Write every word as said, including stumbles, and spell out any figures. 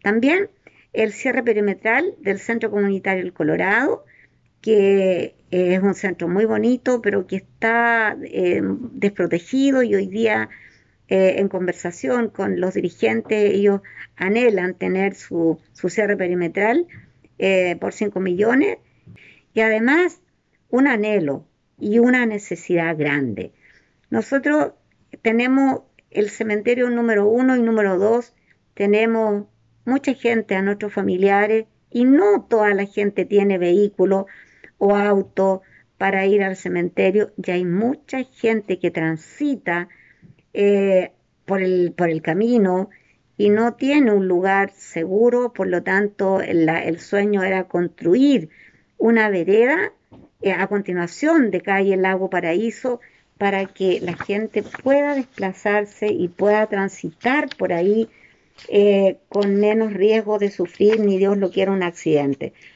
También el cierre perimetral del Centro Comunitario El Colorado, que es un centro muy bonito, pero que está eh, desprotegido y hoy día eh, en conversación con los dirigentes, ellos anhelan tener su, su cierre perimetral eh, por cinco millones y además un anhelo y una necesidad grande. Nosotros tenemos el cementerio número uno y número dos, tenemos mucha gente a nuestros familiares y no toda la gente tiene vehículo o auto para ir al cementerio y hay mucha gente que transita eh, por el, por el camino y no tiene un lugar seguro, por lo tanto la- el sueño era construir una vereda eh, a continuación de calle Lago Paraíso para que la gente pueda desplazarse y pueda transitar por ahí eh, con menos riesgo de sufrir, ni Dios lo quiera, un accidente.